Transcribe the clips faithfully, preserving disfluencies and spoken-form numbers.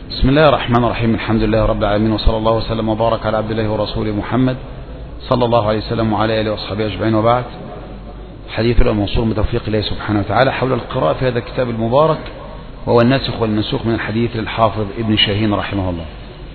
بسم الله الرحمن الرحيم. الحمد لله رب العالمين، وصلى الله وسلم وبارك على عبد الله ورسوله محمد صلى الله عليه وسلم وعلى آله وأصحابه أجمعين، وبعد. حديثنا الموصول بتوفيق الله سبحانه وتعالى حول القراءة في هذا الكتاب المبارك، وهو الناسخ والمنسوخ من الحديث للحافظ ابن شاهين رحمه الله.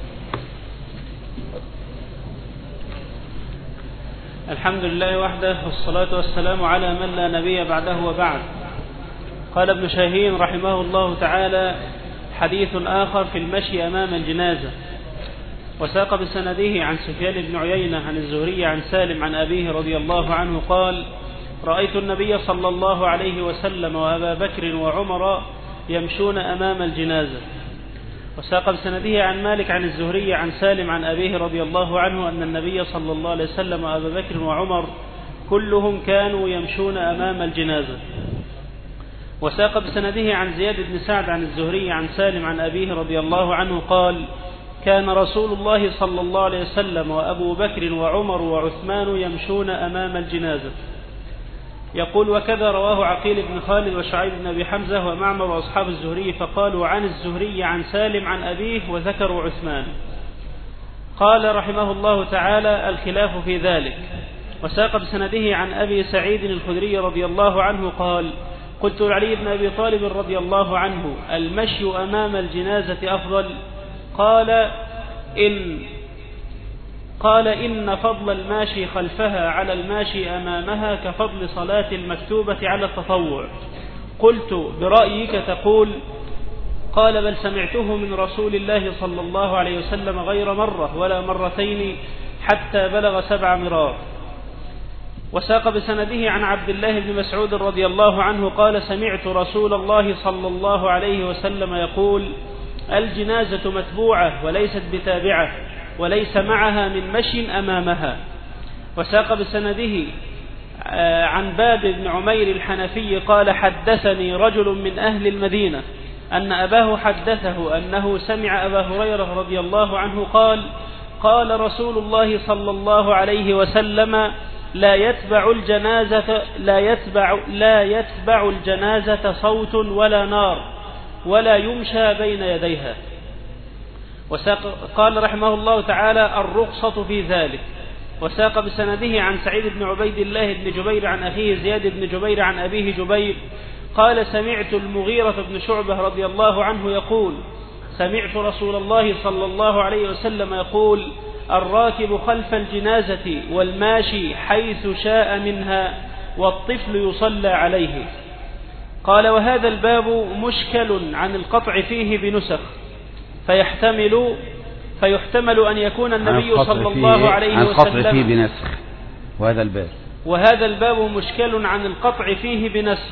الحمد لله وحده، والصلاة والسلام على من لا نبي بعده وبعد. قال ابن شاهين رحمه الله تعالى: حديث آخر في المشي أمام الجنازة. وساق بسنده عن سفيان بن عيينة عن الزهري عن سالم عن أبيه رضي الله عنه قال: رأيت النبي صلى الله عليه وسلم وأبا بكر وعمر يمشون أمام الجنازة. وساق بسنده عن مالك عن الزهري عن سالم عن أبيه رضي الله عنه أن النبي صلى الله عليه وسلم وأبا بكر وعمر كلهم كانوا يمشون أمام الجنازة. وساق بسنده عن زياد بن سعد عن الزهري عن سالم عن أبيه رضي الله عنه قال: كان رسول الله صلى الله عليه وسلم وأبو بكر وعمر وعثمان يمشون أمام الجنازة. يقول: وكذا رواه عقيل بن خالد وشعيب بن أبي حمزة ومعمر وأصحاب الزهري، فقالوا عن الزهري عن سالم عن أبيه وذكروا عثمان. قال رحمه الله تعالى: الخلاف في ذلك. وساق بسنده عن أبي سعيد الخدري رضي الله عنه قال: قلت لعلي بن أبي طالب رضي الله عنه: المشي أمام الجنازة أفضل؟ قال إن قال إن فضل الماشي خلفها على الماشي أمامها كفضل صلاة المكتوبة على التطوع. قلت: برأيك تقول؟ قال: بل سمعته من رسول الله صلى الله عليه وسلم غير مرة ولا مرتين حتى بلغ سبع مرار. وساق بسنده عن عبد الله بن مسعود رضي الله عنه قال: سمعت رسول الله صلى الله عليه وسلم يقول: الجنازة متبوعة وليست بتابعة، وليس معها من مشي أمامها. وساق بسنده عن باب بن عمير الحنفي قال: حدثني رجل من أهل المدينة أن أباه حدثه أنه سمع أبا هريرة رضي الله عنه قال: قال رسول الله صلى الله عليه وسلم: لا يتبع الجنازة لا يتبع لا يتبع الجنازة صوت ولا نار، ولا يمشى بين يديها. وساق قال رحمه الله تعالى: الرخصة في ذلك. وساق بسنده عن سعيد بن عبيد الله بن جبير عن أخيه زياد بن جبير عن أبيه جبير قال: سمعت المغيرة بن شعبة رضي الله عنه يقول: سمعت رسول الله صلى الله عليه وسلم يقول: الراكب خلف الجنازة والماشي حيث شاء منها، والطفل يصلى عليه. قال: وهذا الباب مشكل عن القطع فيه بنسخ، فيحتمل فيحتمل أن يكون النبي صلى الله عليه وسلم عن القطع فيه بنسخ. وهذا الباب وهذا الباب مشكل عن القطع فيه بنسخ،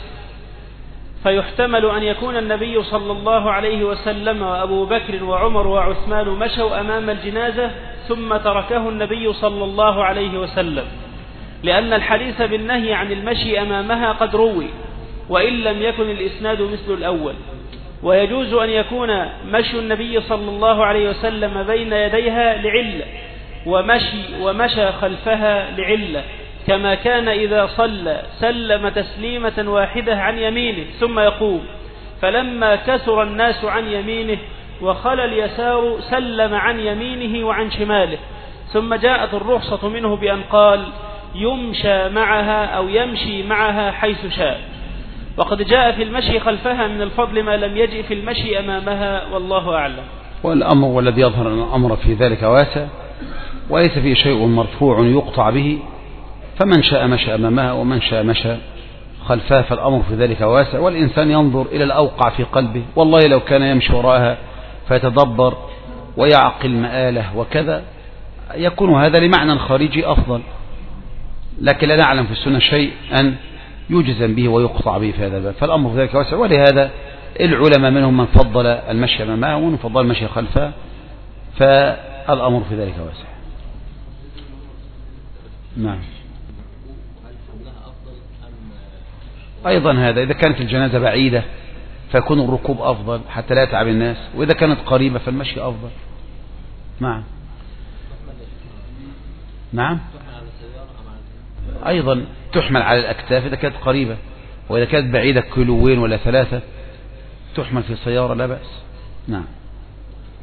فيحتمل أن يكون النبي صلى الله عليه وسلم وأبو بكر وعمر وعثمان مشوا أمام الجنازة ثم تركه النبي صلى الله عليه وسلم، لأن الحديث بالنهي عن المشي أمامها قد روي، وإن لم يكن الإسناد مثل الأول. ويجوز أن يكون مشي النبي صلى الله عليه وسلم بين يديها لعلة، ومشي ومشى خلفها لعلة، كما كان إذا صلى سلم تسليمة واحدة عن يمينه ثم يقوم، فلما كثر الناس عن يمينه وخلى اليسار سلم عن يمينه وعن شماله، ثم جاءت الرخصة منه بأن قال: يمشى معها أو يمشي معها حيث شاء. وقد جاء في المشي خلفها من الفضل ما لم يجئ في المشي أمامها، والله أعلم. والأمر والذي يظهر أن الأمر في ذلك واسع، وليس فيه شيء مرفوع يقطع به، فمن شاء مشى أمامها ومن شاء مشى خلفها، فالأمر في ذلك واسع، والإنسان ينظر إلى الأوقع في قلبه. والله لو كان يمشي وراءها فيتدبر ويعقل مآله وكذا، يكون هذا لمعنى خارجي أفضل، لكن لا نعلم في السنة شيء أن يجزم به ويقطع به في هذا الباب، فالأمر في ذلك واسع. ولهذا العلماء منهم من فضل المشي أمامها ومن فضل المشي خلفها، فالأمر في ذلك واسع. نعم. أيضا هذا إذا كانت الجنازة بعيدة فيكون الركوب أفضل حتى لا يتعب الناس، وإذا كانت قريبة فالمشي أفضل. نعم. نعم. أيضا تحمل على الأكتاف إذا كانت قريبة، وإذا كانت بعيدة كيلوين ولا ثلاثة تحمل في سيارة لا بأس. نعم.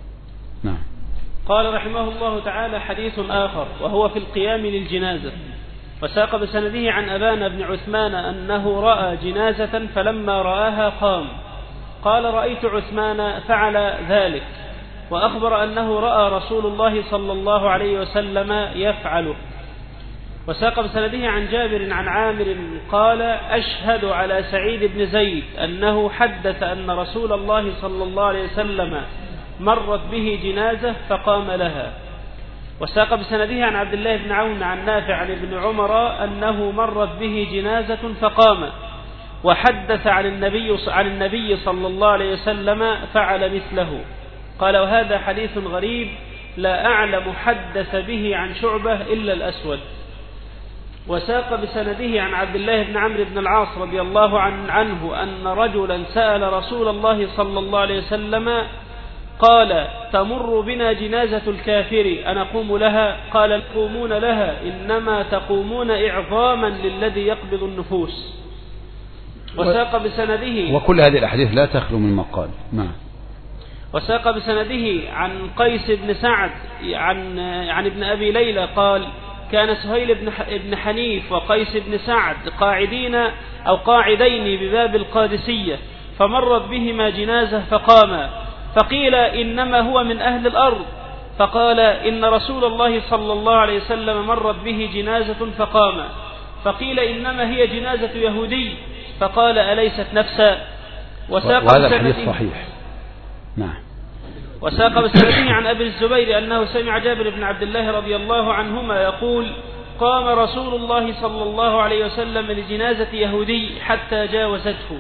قال رحمه الله تعالى: حديث آخر وهو في القيام للجنازة. وساق بسنده عن أبان بن عثمان أنه رأى جنازة فلما رآها قام. قال: رأيت عثمان فعل ذلك. وأخبر أنه رأى رسول الله صلى الله عليه وسلم يفعله. وساق بسنده عن جابر عن عامر قال: أشهد على سعيد بن زيد أنه حدث أن رسول الله صلى الله عليه وسلم مرت به جنازة فقام لها. وساق بسنده عن عبد الله بن عون عن نافع عن ابن عمر أنه مرت به جنازة فقام. وحدث عن النبي عن النبي صلى الله عليه وسلم فعل مثله. قال: وهذا حديث غريب لا أعلم حدث به عن شعبة إلا الأسود. وساق بسنده عن عبد الله بن عمرو بن العاص رضي الله عنه أن رجلا سأل رسول الله صلى الله عليه وسلم قال: تمر بنا جنازة الكافر أنقوم لها؟ قال: تقومون لها، إنما تقومون إعظاما للذي يقبض النفوس. وساق بسنده وكل هذه الأحاديث لا تخلو من مقال. نعم. وساق بسنده عن قيس بن سعد عن عن ابن أبي ليلى قال: كان سهيل بن حنيف وقيس بن سعد قاعدين أو قاعدين بباب القادسية فمرت بهما جنازة فقاما، فقيل: إنما هو من أهل الأرض. فقال: إن رسول الله صلى الله عليه وسلم مرت به جنازة فقام. فقيل: إنما هي جنازة يهودي. فقال: أليست نفسا؟ وساق وهذا الحديث صحيح. نعم. وساق بسنده عن أبي الزبير أنه سمع جابر بن عبد الله رضي الله عنهما يقول: قام رسول الله صلى الله عليه وسلم لجنازة يهودي حتى جاوزته.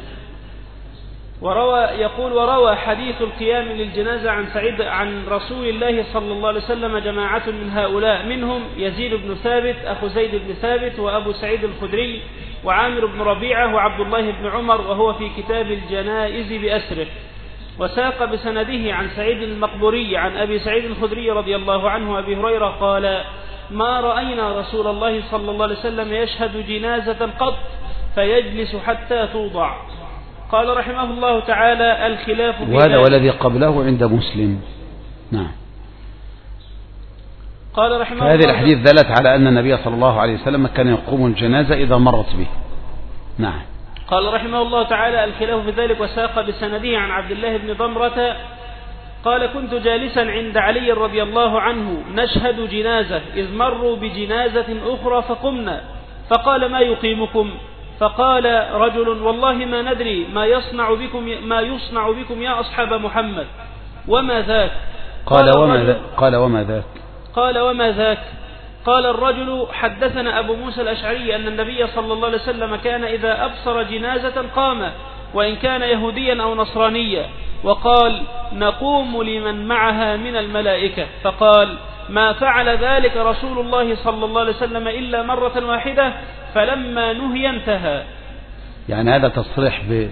وروى يقول: وروى حديث القيام للجنازة عن سعيد عن رسول الله صلى الله عليه وسلم جماعة من هؤلاء، منهم يزيد بن ثابت أخو زيد بن ثابت وأبو سعيد الخدري وعامر بن ربيعة وعبد الله بن عمر، وهو في كتاب الجنائز بأسره. وساق بسنده عن سعيد المقبوري عن أبي سعيد الخدري رضي الله عنه وأبي هريرة قال: ما رأينا رسول الله صلى الله عليه وسلم يشهد جنازة قط فيجلس حتى توضع. قال رحمه الله تعالى: الخلاف في وهذا والذي قبله عند مسلم. نعم. قال رحمه الله: هذه الحديث دلت على أن النبي صلى الله عليه وسلم كان يقوم الجنازة إذا مرت به. نعم. قال رحمه الله تعالى: الخلاف في ذلك. وساق بسنده عن عبد الله بن ضمرة قال: كنت جالسا عند علي رضي الله عنه نشهد جنازة إذ مروا بجنازة أخرى فقمنا، فقال: ما يقيمكم؟ فقال رجل: والله ما ندري ما يصنع بكم ما يصنع بكم يا أصحاب محمد. وما ذاك؟ قال: قال وما ذاك؟ قال وما ذاك؟ قال: وما ذاك؟ قال الرجل: حدثنا أبو موسى الأشعري أن النبي صلى الله عليه وسلم كان إذا أبصر جنازة قام، وإن كان يهوديا أو نصرانيا، وقال: نقوم لمن معها من الملائكة. فقال: ما فعل ذلك رسول الله صلى الله عليه وسلم إلا مرة واحدة، فلما نهي انتهى. يعني هذا تصريح ب...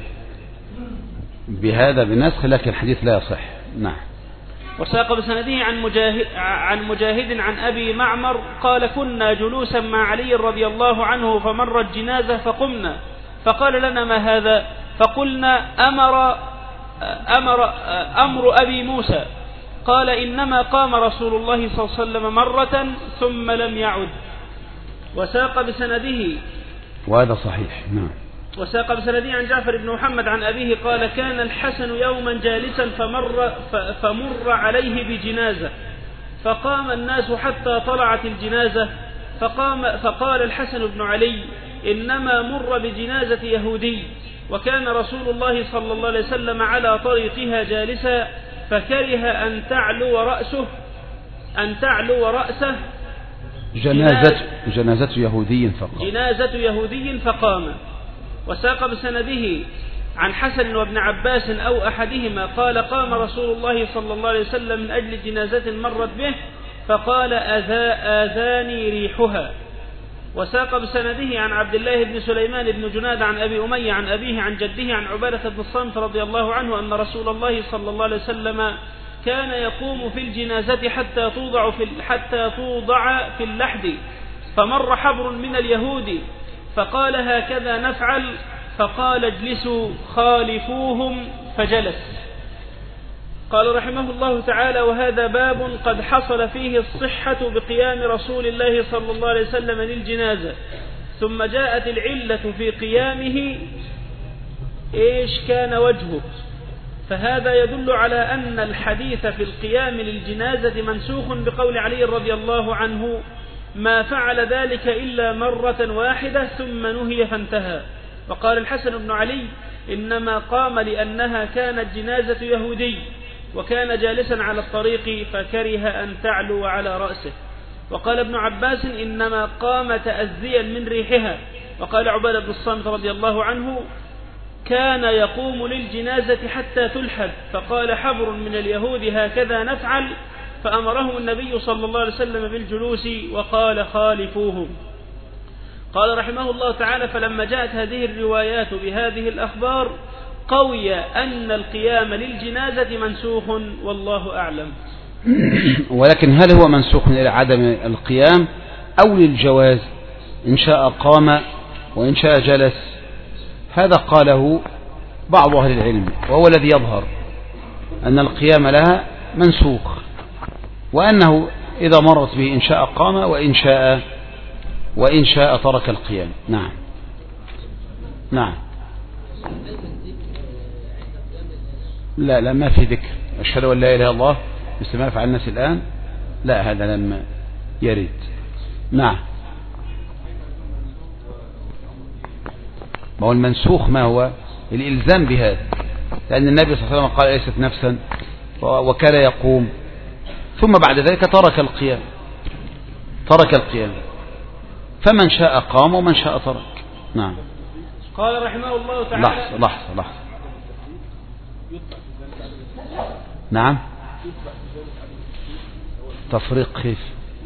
بهذا بنسخ، لكن الحديث لا يصح. نعم. وساق بسنده عن مجاهد عن مجاهد عن أبي معمر قال: كنا جلوسا مع علي رضي الله عنه فمرت جنازة فقمنا، فقال لنا: ما هذا؟ فقلنا: أمر أمر أمر أبي موسى. قال: إنما قام رسول الله صلى الله عليه وسلم مرة ثم لم يعد. وساق بسنده وهذا صحيح. نعم. وساق بسنده عن جعفر بن محمد عن أبيه قال: كان الحسن يوما جالسا فمر, فمر عليه بجنازة، فقام الناس حتى طلعت الجنازة، فقام فقال الحسن بن علي: إنما مر بجنازة يهودي. وكان رسول الله صلى الله عليه وسلم على طريقها جالسا، فكره أن تعلو رأسه أن تعلو رأسه جنازة جنازة يهودي فقام جنازة يهودي فقام. وساق بسنده عن حسن وابن عباس أو أحدهما قال: قام رسول الله صلى الله عليه وسلم من أجل جنازة مرت به، فقال: أذا آذاني ريحها. وساق بسنده عن عبد الله بن سليمان بن جناد عن أبي أمية عن أبيه عن جده عن عبادة بن الصامت رضي الله عنه أن رسول الله صلى الله عليه وسلم كان يقوم في الجنازة حتى توضع في حتى توضع في اللحد، فمر حبر من اليهود فقال: هكذا نفعل، فقال: اجلسوا خالفوهم، فجلس. قال رحمه الله تعالى: وهذا باب قد حصل فيه الصحة بقيام رسول الله صلى الله عليه وسلم للجنازة، ثم جاءت العلة في قيامه إيش كان وجهه، فهذا يدل على أن الحديث في القيام للجنازة منسوخ بقول علي رضي الله عنه: ما فعل ذلك إلا مرة واحدة ثم نهي فانتهى. وقال الحسن بن علي: إنما قام لأنها كانت جنازة يهودي وكان جالسا على الطريق فكره أن تعلو على رأسه. وقال ابن عباس: إنما قام تأذيا من ريحها. وقال عبادة بن الصامت رضي الله عنه: كان يقوم للجنازة حتى تلحد، فقال حبر من اليهود: هكذا نفعل، فأمرهم النبي صلى الله عليه وسلم بالجلوس وقال: خالفوهم. قال رحمه الله تعالى: فلما جاءت هذه الروايات بهذه الأخبار قوي أن القيام للجنازة منسوخ، والله أعلم. ولكن هل هو منسوخ إلى عدم القيام أو للجواز؟ إن شاء قام وإن شاء جلس، هذا قاله بعض أهل العلم، وهو الذي يظهر أن القيام لها منسوخ، وأنه إذا مرت به إن شاء قام وإن شاء وإن شاء ترك القيام. نعم نعم. لا لا ما في ذكر أشهد أن لا إله إلا الله مثل ما يفعل الناس الآن، لا هذا لم يرد. نعم. ما هو المنسوخ ما هو الإلزام بهذا، لأن النبي صلى الله عليه وسلم قال: ليست نفسا، وكان يقوم، ثم بعد ذلك ترك القيام ترك القيام فمن شاء قام ومن شاء ترك. نعم. قال رحمه الله تعالى: لحظة لحظة لحظة. نعم. تفريق كيف؟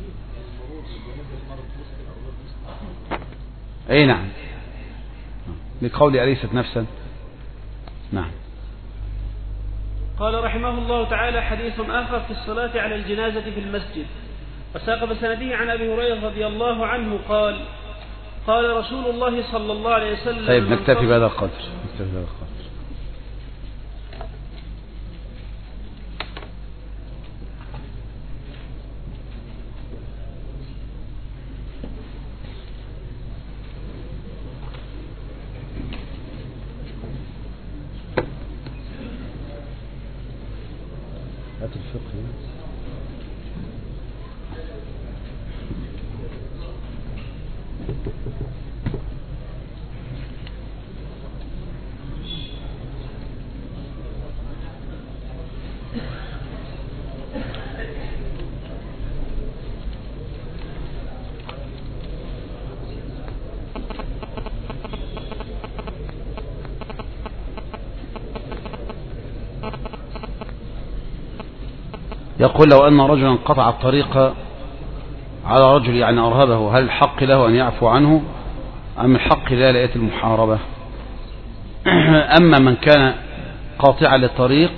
أي نعم، لقول أليست نفسا. نعم. قال رحمه الله تعالى: حديث آخر في الصلاة على الجنازة في المسجد. وساق بسنده عن أبي هريرة رضي الله عنه قال: قال رسول الله صلى الله عليه وسلم. طيب نكتفي بهذا القدر نكتفي بهذا القدر. هات الفقه. يقول: لو أن رجلا قطع الطريق على رجل يعني أرهبه، هل الحق له أن يعفو عنه أم الحق لا لآية المحاربة؟ أما من كان قاطعا للطريق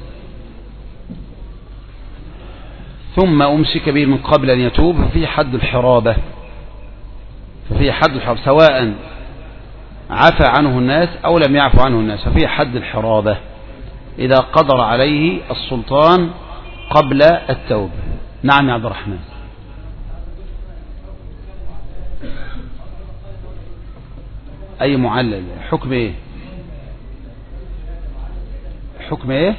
ثم أمسك به من قبل أن يتوب ففي حد الحرابة ففي حد الحرابة سواء عفى عنه الناس أو لم يعفو عنه الناس، ففي حد الحرابة إذا قدر عليه السلطان قبل التوبة. نعم يا عبد الرحمن. أي معلل؟ حكم إيه؟ حكم إيه؟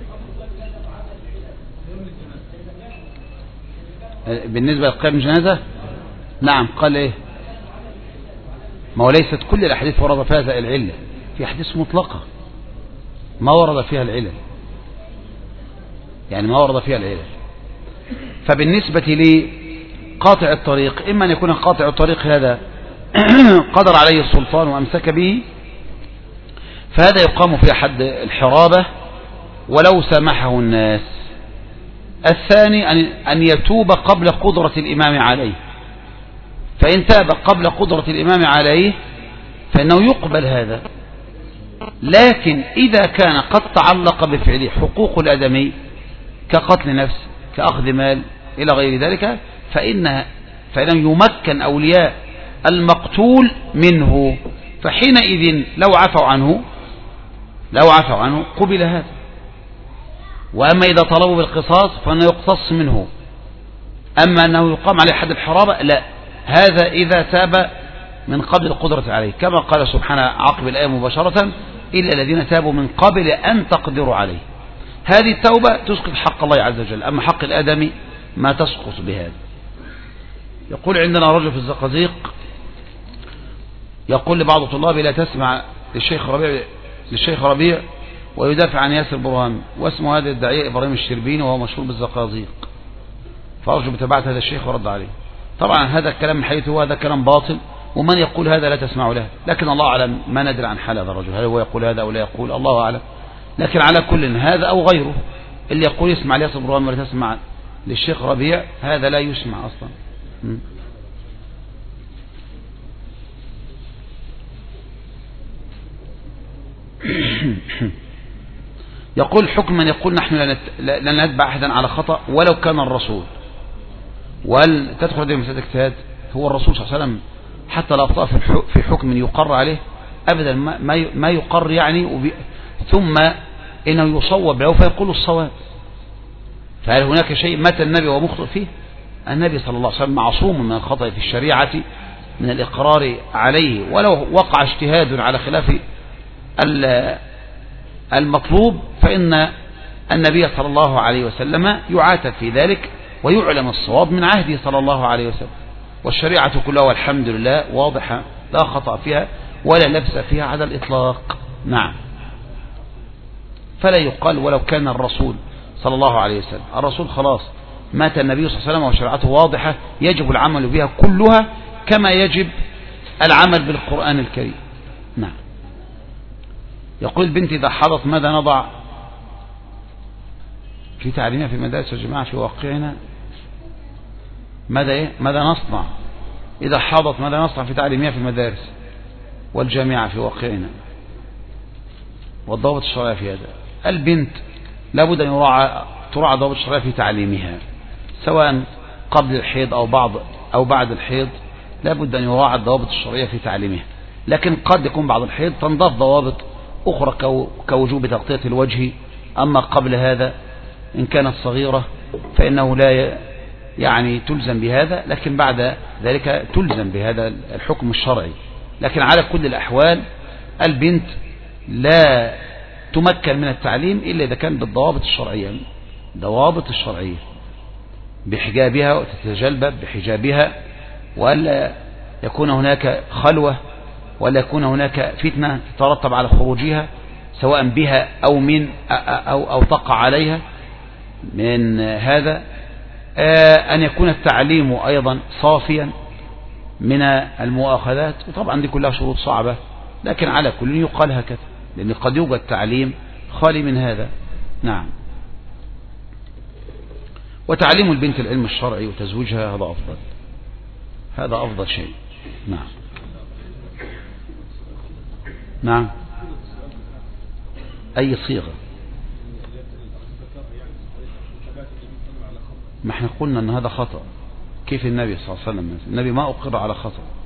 بالنسبة لقيام الجنازة؟ نعم. قال إيه؟ ما هو ليست كل الأحاديث ورد فيها زي العلة، في أحاديث مطلقة ما ورد فيها العلل، يعني ما ورد فيها العلل. فبالنسبة لقاطع الطريق، إما أن يكون قاطع الطريق هذا قدر عليه السلطان وأمسك به، فهذا يقام في حد الحرابة ولو سامحه الناس. الثاني أن يتوب قبل قدرة الإمام عليه، فإن تاب قبل قدرة الإمام عليه فإنه يقبل هذا. لكن إذا كان قد تعلق بفعله حقوق الآدمي كقتل نفس كأخذ مال إلى غير ذلك، فإن فإنه يمكن أولياء المقتول منه، فحينئذ لو عفوا عنه لو عفوا عنه قبل هذا. وأما إذا طلبوا بالقصاص فإنه يقتص منه. أما أنه يقام عليه حد الحرابة لا، هذا إذا تاب من قبل القدرة عليه، كما قال سبحانه عقب الآية مباشرة إلا الذين تابوا من قبل أن تقدروا عليه. هذه التوبة تسقط حق الله عز وجل، أما حق الآدمي ما تسقط بهذا. يقول عندنا رجل في الزقازيق يقول لبعض طلابي لا تسمع للشيخ ربيع للشيخ ربيع ويدافع عن ياسر برهان، واسمه هذا الداعية إبراهيم الشربيني وهو مشهور بالزقازيق، فأرجو متابعة هذا الشيخ ورد عليه. طبعا هذا الكلام من حيث هو هذا كلام باطل، ومن يقول هذا لا تسمع له، لكن الله أعلم، ما ندري عن حال هذا الرجل، هل هو يقول هذا أو لا يقول، الله أعلم. لكن على كل هذا أو غيره اللي يقول يسمع لياسر برهان ولا تسمع للشيخ ربيع، هذا لا يسمع أصلا. م? يقول حكم من يقول نحن لن نتبع أحدا على خطأ ولو كان الرسول، وهل تدخل هذه مسألة اجتهاد؟ هو الرسول صلى الله عليه وسلم حتى لا أخطأ في حكم يقر عليه أبدا، ما يقر يعني، ثم إنه يصوب له فيقول الصواب. فهل هناك شيء متى النبي ومخطئ فيه؟ النبي صلى الله عليه وسلم معصوم من الخطأ في الشريعة من الإقرار عليه، ولو وقع اجتهاد على خلاف المطلوب فإن النبي صلى الله عليه وسلم يعاتب في ذلك ويعلم الصواب من عهده صلى الله عليه وسلم. والشريعة كلها والحمد لله واضحة لا خطأ فيها ولا لبس فيها على الإطلاق. نعم. فلا يقال ولو كان الرسول صلى الله عليه وسلم، الرسول خلاص مات النبي صلى الله عليه وسلم وشريعته واضحة يجب العمل بها كلها كما يجب العمل بالقرآن الكريم. نعم. يقول البنت إذا حضت ماذا نضع في تعليمها في المدارس والجماعة في واقعنا؟ ماذا إيه؟ ماذا نصنع إذا حضت؟ ماذا نصنع في تعليمها في المدارس والجامعة في واقعنا؟ والضوابط الشرعية في هذا، البنت لابد أن يراعى تراعى ضوابط الشرعية في تعليمها، سواء قبل الحيض أو بعض أو بعد الحيض، لابد أن يراعى الضوابط الشرعية في تعليمها. لكن قد يكون بعد الحيض تنضاف ضوابط أخرى كوجوب تغطية الوجه، أما قبل هذا إن كانت صغيرة فإنه لا يعني تلزم بهذا، لكن بعد ذلك تلزم بهذا الحكم الشرعي. لكن على كل الأحوال البنت لا تمكن من التعليم إلا إذا كان بالضوابط الشرعية، ضوابط الشرعية بحجابها وتتجلبب بحجابها، وألا يكون هناك خلوة ولا يكون هناك فتنة تترتب على خروجها سواء بها أو من أو, أو تقع عليها من هذا. أن يكون التعليم أيضا صافيا من المؤاخذات، وطبعا دي كلها شروط صعبة، لكن على كل يقال هكذا، لأن قد يوجد تعليم خالي من هذا. نعم. وتعليم البنت العلم الشرعي وتزويجها هذا أفضل، هذا أفضل شيء. نعم. نعم. أي صيغة؟ ما احنا قلنا أن هذا خطأ. كيف النبي صلى الله عليه وسلم؟ النبي ما أقر على خطأ.